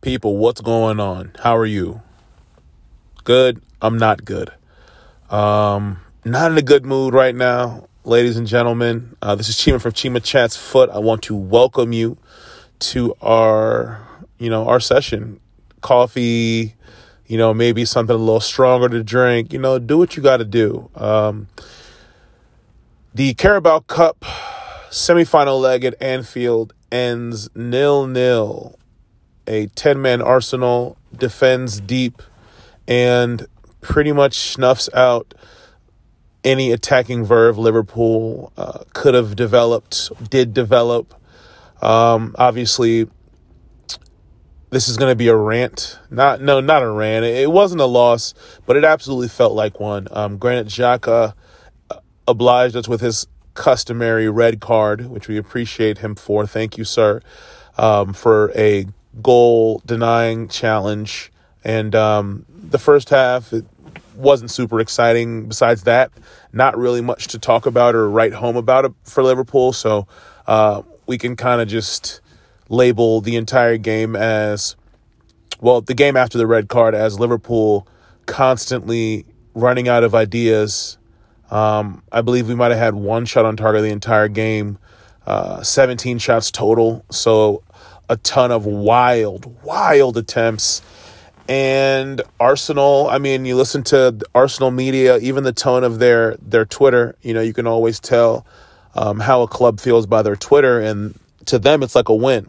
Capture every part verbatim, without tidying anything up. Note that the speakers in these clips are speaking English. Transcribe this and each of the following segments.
People, what's going on? How are you? Good? I'm not good. Um, not in a good mood right now, ladies and gentlemen. Uh, this is Chima from Chima Chats Foot. I want to welcome you to our, you know, our session. Coffee, you know, maybe something a little stronger to drink. You know, do what you got to do. Um, the Carabao Cup semifinal leg at Anfield ends nil-nil. A ten-man Arsenal defends deep and pretty much snuffs out any attacking verve Liverpool uh, could have developed, did develop. Um, obviously, this is going to be a rant. Not, no, not a rant. It wasn't a loss, but it absolutely felt like one. Um, Granit Xhaka obliged us with his customary red card, which we appreciate him for. Thank you, sir, um, for a goal denying challenge. And um, the first half, it wasn't super exciting. Besides that, not really much to talk about or write home about it for Liverpool. So uh, we can kind of just label the entire game as, well, the game after the red card as Liverpool constantly running out of ideas. Um, I believe we might have had one shot on target the entire game, uh, seventeen shots total. So a ton of wild, wild attempts. And Arsenal, I mean, you listen to Arsenal media, even the tone of their their Twitter, you know, you can always tell um, how a club feels by their Twitter. And to them, it's like a win.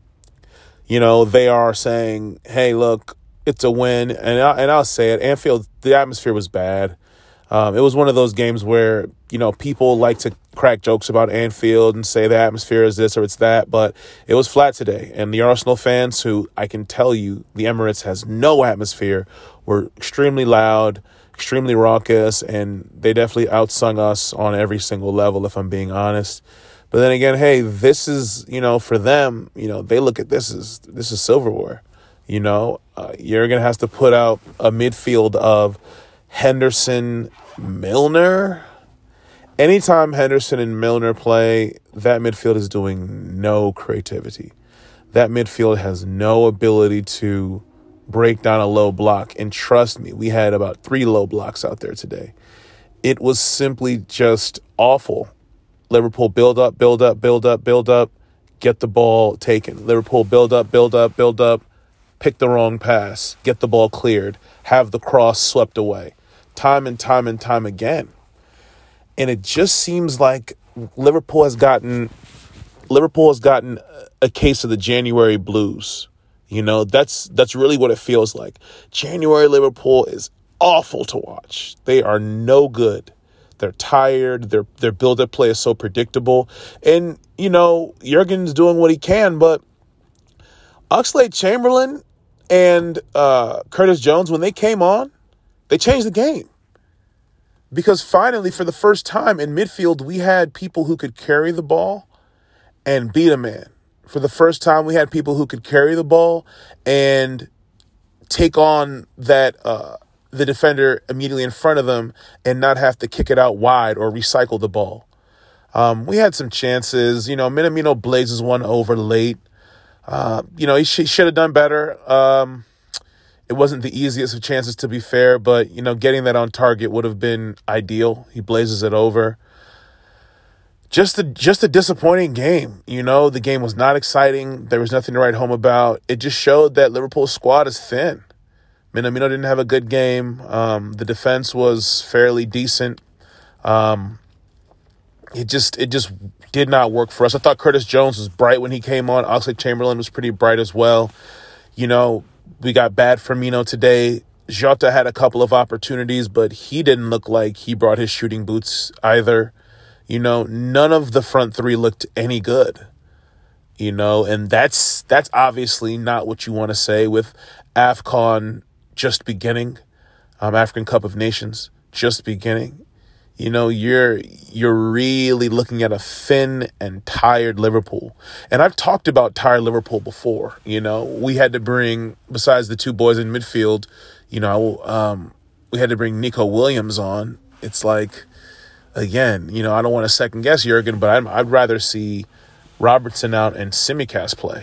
You know, they are saying, hey, look, it's a win. And, I, and I'll say it, Anfield, the atmosphere was bad. Um, it was one of those games where, you know, people like to crack jokes about Anfield and say the atmosphere is this or it's that, but it was flat today. And the Arsenal fans, who I can tell you the Emirates has no atmosphere, were extremely loud, extremely raucous, and they definitely outsung us on every single level, if I'm being honest. But then again, hey, this is, you know, for them, you know, they look at this as this is silverware. You know, uh, Jurgen has to put out a midfield of Henderson, Milner. Anytime Henderson and Milner play, that midfield is doing no creativity. That midfield has no ability to break down a low block. And trust me, we had about three low blocks out there today. It was simply just awful. Liverpool build up, build up, build up, build up, get the ball taken. Liverpool build up, build up, build up, pick the wrong pass, get the ball cleared, have the cross swept away. Time and time and time again. And it just seems like Liverpool has gotten Liverpool has gotten a case of the January blues. You know, that's that's really what it feels like. January Liverpool is awful to watch. They are no good. They're tired. Their their build-up play is so predictable. And, you know, Jurgen's doing what he can, but Oxlade-Chamberlain and uh, Curtis Jones, when they came on, they changed the game. Because finally, for the first time in midfield, we had people who could carry the ball and beat a man. For the first time, we had people who could carry the ball and take on that uh, the defender immediately in front of them and not have to kick it out wide or recycle the ball. Um, we had some chances. You know, Minamino blazes one over late. Uh, you know, he, sh- he should have done better. Um It wasn't the easiest of chances, to be fair, but, you know, getting that on target would have been ideal. He blazes it over. Just a, just a disappointing game. You know, the game was not exciting. There was nothing to write home about. It just showed that Liverpool's squad is thin. Minamino didn't have a good game. Um, the defense was fairly decent. Um, it just it just did not work for us. I thought Curtis Jones was bright when he came on. Oxlade-Chamberlain was pretty bright as well. You know, we got bad Firmino today. Jota had a couple of opportunities, but he didn't look like he brought his shooting boots either. You know, none of the front three looked any good. You know, and that's that's obviously not what you want to say with AFCON just beginning, um, African Cup of Nations just beginning. You know, you're you're really looking at a thin and tired Liverpool. And I've talked about tired Liverpool before. You know, we had to bring, besides the two boys in midfield, you know, um, we had to bring Nico Williams on. It's like, again, you know, I don't want to second guess Jurgen, but I'd, I'd rather see Robertson out and Tsimikas play.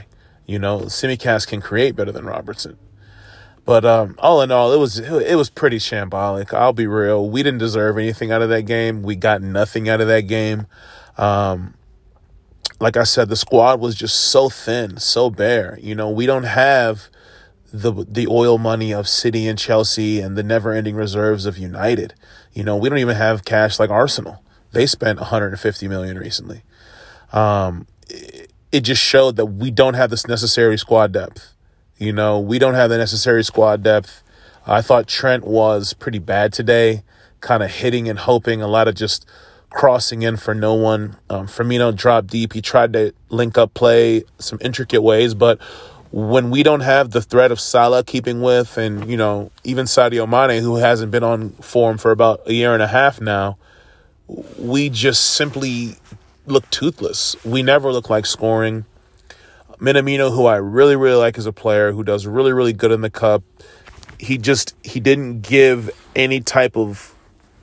You know, Tsimikas can create better than Robertson. But um, all in all, it was it was pretty shambolic. I'll be real. We didn't deserve anything out of that game. We got nothing out of that game. Um, like I said, the squad was just so thin, so bare. You know, we don't have the the oil money of City and Chelsea and the never-ending reserves of United. You know, we don't even have cash like Arsenal. They spent one hundred fifty million dollars recently. Um, it, it just showed that we don't have this necessary squad depth. You know, we don't have the necessary squad depth. I thought Trent was pretty bad today, kind of hitting and hoping, a lot of just crossing in for no one. Um, Firmino dropped deep. He tried to link up play some intricate ways, but when we don't have the threat of Salah keeping with, and, you know, even Sadio Mane, who hasn't been on form for about a year and a half now, we just simply look toothless. We never look like scoring. Minamino, who I really, really like as a player, who does really, really good in the cup, he just, he didn't give any type of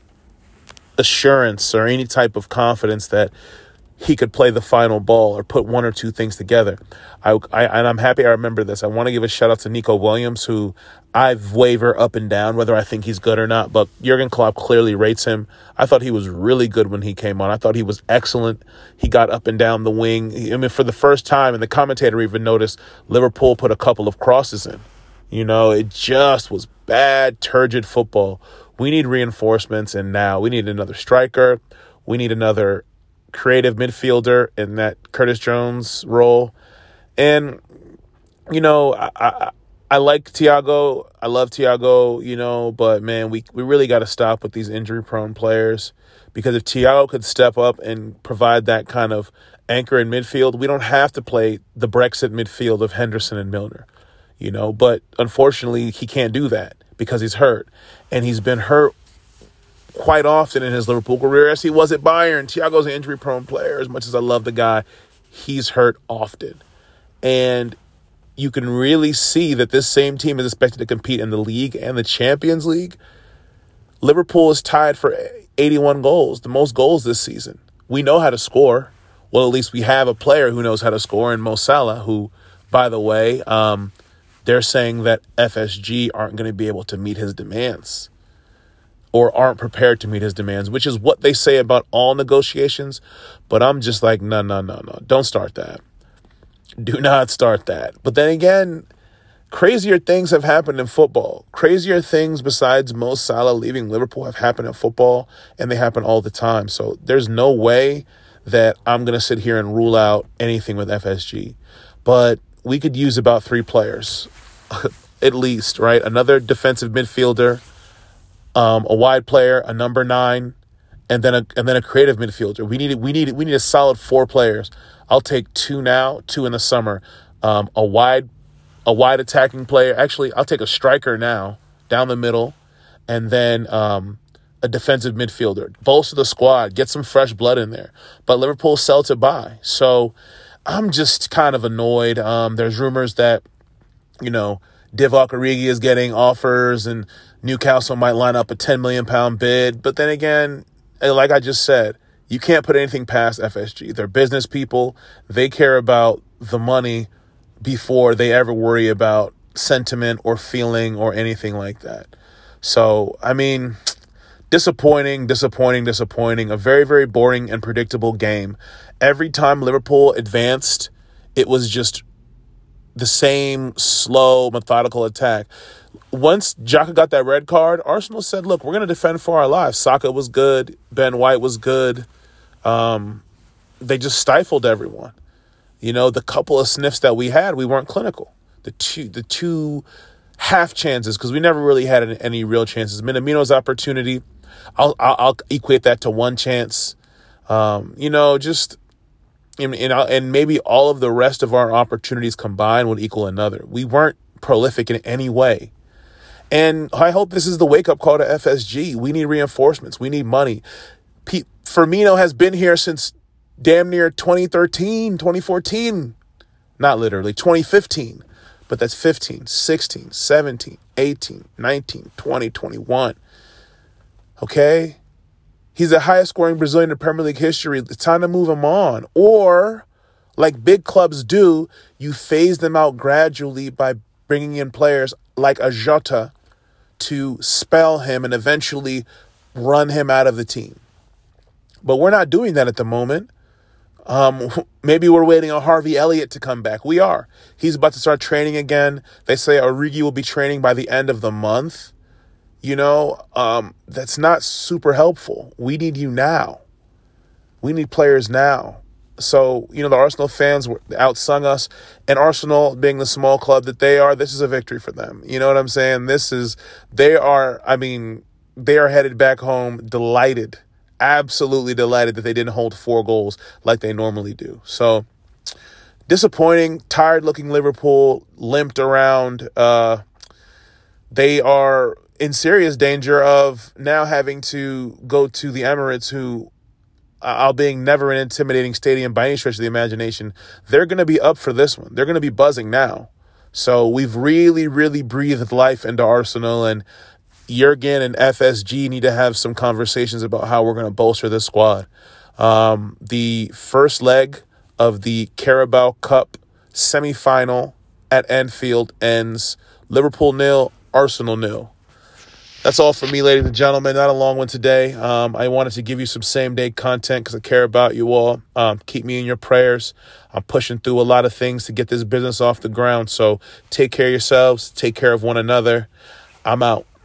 assurance or any type of confidence that he could play the final ball or put one or two things together. I, I and I'm happy I remember this. I want to give a shout out to Nico Williams, who I waver up and down whether I think he's good or not, but Jurgen Klopp clearly rates him. I thought he was really good when he came on. I thought he was excellent. He got up and down the wing. I mean, for the first time, and the commentator even noticed, Liverpool put a couple of crosses in. You know, it just was bad, turgid football. We need reinforcements, and now we need another striker. We need another creative midfielder in that Curtis Jones role. And, you know, I, I, I like Thiago. I love Thiago, you know, but, man, we, we really got to stop with these injury-prone players, because if Thiago could step up and provide that kind of anchor in midfield, we don't have to play the Brexit midfield of Henderson and Milner, you know. But, unfortunately, he can't do that because he's hurt, and he's been hurt quite often in his Liverpool career, as he was at Bayern. Thiago's an injury-prone player. As much as I love the guy, he's hurt often. And you can really see that this same team is expected to compete in the league and the Champions League. Liverpool is tied for eighty-one goals, the most goals this season. We know how to score. Well, at least we have a player who knows how to score in Mo Salah, who, by the way, um, they're saying that F S G aren't going to be able to meet his demands, or aren't prepared to meet his demands, which is what they say about all negotiations. But I'm just like, no, no, no, no. Don't start that. Do not start that. But then again, crazier things have happened in football. Crazier things besides Mo Salah leaving Liverpool have happened in football, and they happen all the time. So there's no way that I'm going to sit here and rule out anything with F S G. But we could use about three players, at least, right? Another defensive midfielder, Um, a wide player, a number nine, and then a and then a creative midfielder. We need we need we need a solid four players. I'll take two now, two in the summer. Um, a wide a wide attacking player. Actually, I'll take a striker now down the middle, and then um, a defensive midfielder. Bolster the squad, get some fresh blood in there. But Liverpool sell to buy, so I'm just kind of annoyed. Um, there's rumors that, you know, Divock Origi is getting offers, and Newcastle might line up a ten million pound bid. But then again, like I just said, you can't put anything past F S G. They're business people. They care about the money before they ever worry about sentiment or feeling or anything like that. So, I mean, disappointing, disappointing, disappointing. A very, very boring and predictable game. Every time Liverpool advanced, it was just the same slow, methodical attack. Once Xhaka got that red card, Arsenal said, look, we're going to defend for our lives. Saka was good. Ben White was good. Um, they just stifled everyone. You know, the couple of sniffs that we had, we weren't clinical. The two the two half chances, because we never really had any, any real chances. Minamino's opportunity, I'll, I'll, I'll equate that to one chance. Um, you know, just... And, and, and maybe all of the rest of our opportunities combined would equal another. We weren't prolific in any way. And I hope this is the wake-up call to F S G. We need reinforcements. We need money. P- Firmino has been here since damn near twenty thirteen, twenty fourteen. Not literally, twenty fifteen. But that's fifteen, sixteen, seventeen, eighteen, nineteen, twenty, twenty-one. Okay? He's the highest scoring Brazilian in Premier League history. It's time to move him on. Or like big clubs do. You phase them out gradually by bringing in players like a Jota to spell him and eventually run him out of the team. But we're not doing that at the moment. Um, maybe we're waiting on Harvey Elliott to come back. We are. He's about to start training again. They say Origi will be training by the end of the month. You know, um, that's not super helpful. We need you now. We need players now. So, you know, the Arsenal fans were outsung us, and Arsenal being the small club that they are, this is a victory for them. You know what I'm saying? This is, they are, I mean, they are headed back home delighted, absolutely delighted that they didn't hold four goals like they normally do. So disappointing, tired looking Liverpool, limped around. Uh, they are in serious danger of now having to go to the Emirates, who, Uh, being never an intimidating stadium by any stretch of the imagination, they're going to be up for this one. They're going to be buzzing now. So we've really, really breathed life into Arsenal, and Jurgen and F S G need to have some conversations about how we're going to bolster this squad. Um, the first leg of the Carabao Cup semifinal at Anfield ends Liverpool nil, Arsenal nil. That's all for me, ladies and gentlemen. Not a long one today. Um, I wanted to give you some same-day content because I care about you all. Um, keep me in your prayers. I'm pushing through a lot of things to get this business off the ground. So take care of yourselves. Take care of one another. I'm out.